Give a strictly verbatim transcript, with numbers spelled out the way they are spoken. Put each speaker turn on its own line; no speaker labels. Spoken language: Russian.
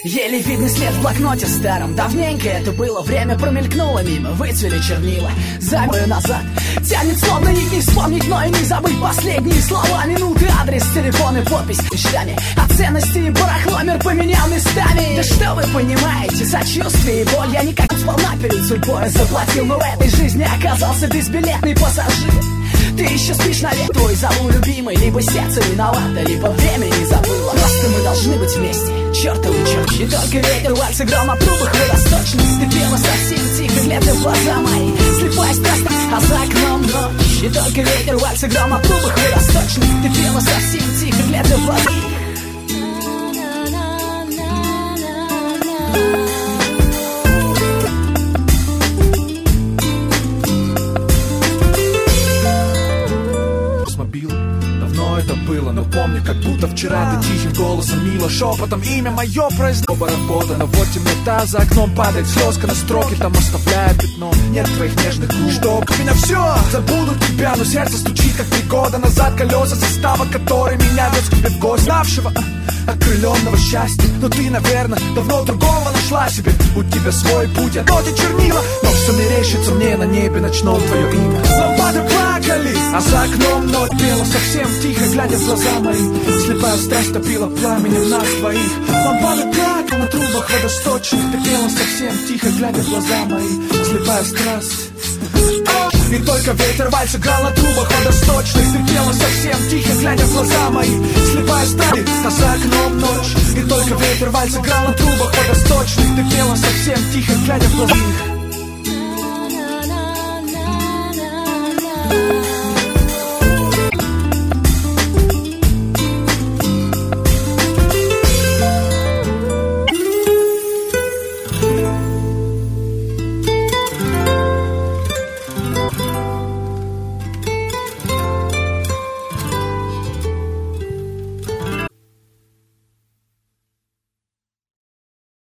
Еле видный след в блокноте старом. Давненько это было, время промелькнуло мимо. Выцвели чернила, замеры назад. Тянет словно нить, не вспомнить, но и не забыть последние слова, минуты, адрес, телефон и подпись мечтами. От ценности и барахло мир поменял местами. Да что вы понимаете, сочувствие и боль. Я никак сполна перед судьбой заплатил, но в этой жизни оказался безбилетный пассажир. Ты еще спишь навек, твой зову любимый. Либо сердце виновато, либо время не забыло. Просто мы должны быть вместе, чертовы черти. И только ветер, вальсы, гром от трубах водосточных. Ты пела совсем тихо, глядя в глаза мои. Слепая страсть, а за окном ночь. И только ветер, вальсы, гром от трубах водосточных. Ты пела совсем тихо, глядя в глаза.
Это было, но помню, как будто вчера ты тихим голосом, мило шепотом имя мое произнес. Оба работано, вот темнота, за окном падает слезка на строке, там оставляет пятно. Нет твоих нежных губ, чтоб меня все забуду тебя, но сердце стучит, как три года назад. Колеса состава, который меня вез к тебе в гости. Знавшего, окрыленного счастья. Но ты, наверное, давно другого нашла себе. У тебя свой путь, а то те чернила. Но все мерещится мне на небе ночном твое имя. Лампады плакали, а за окном ночь пела совсем тихо, глядя в глаза мои. Слепая страсть топила пламенем нас двоих. Лампады плакали на трубах водосточных. Ты пела совсем тихо, глядя в глаза мои. Слепая страсть. И только ветер вальс играл на трубах водосточных. Ты пела совсем тихо, глядя в глаза мои. Слепая страсть, а за окном ночь. И только ветер вальс играл на трубах водосточных. Ты пела совсем тихо, глядя в глаза мои.